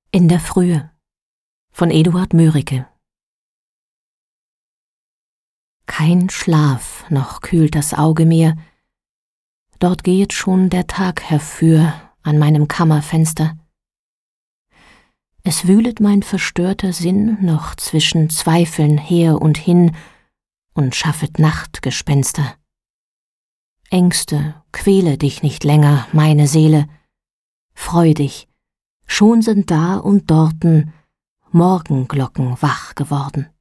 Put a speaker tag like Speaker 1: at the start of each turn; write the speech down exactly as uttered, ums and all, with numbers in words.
Speaker 1: In der Frühe von Eduard Mörike. Kein Schlaf noch kühlt das Auge mir, dort gehet schon der Tag herfür an meinem Kammerfenster. Es wühlet mein verstörter Sinn noch zwischen Zweifeln her und hin und schaffet Nachtgespenster. Ängste, quäle dich nicht länger, meine Seele, freu dich, schon sind da und dorten Morgenglocken wach geworden.